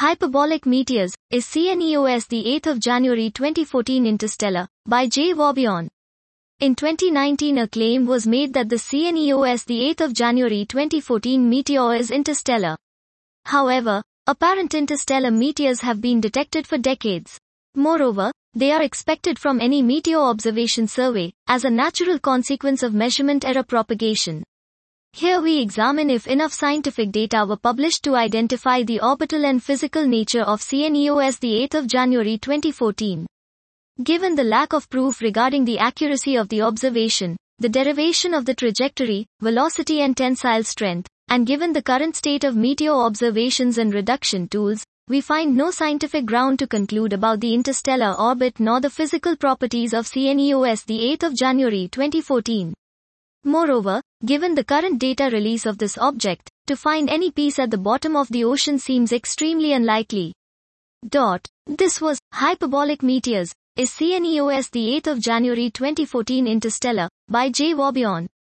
Hyperbolic Meteors, is CNEOS the 8th of January 2014 Interstellar, by J. Warbion. In 2019 a claim was made that the CNEOS the 8th of January 2014 meteor is interstellar. However, apparent interstellar meteors have been detected for decades. Moreover, they are expected from any meteor observation survey, as a natural consequence of measurement error propagation. Here we examine if enough scientific data were published to identify the orbital and physical nature of CNEOS the 8th of January 2014. Given the lack of proof regarding the accuracy of the observation, the derivation of the trajectory, velocity and tensile strength, and given the current state of meteor observations and reduction tools, we find no scientific ground to conclude about the interstellar orbit nor the physical properties of CNEOS the 8th of January 2014. Moreover, given the current data release of this object, to find any piece at the bottom of the ocean seems extremely unlikely. This was Hyperbolic Meteors, is CNEOS the 8th of January 2014 Interstellar, by J. Warbion.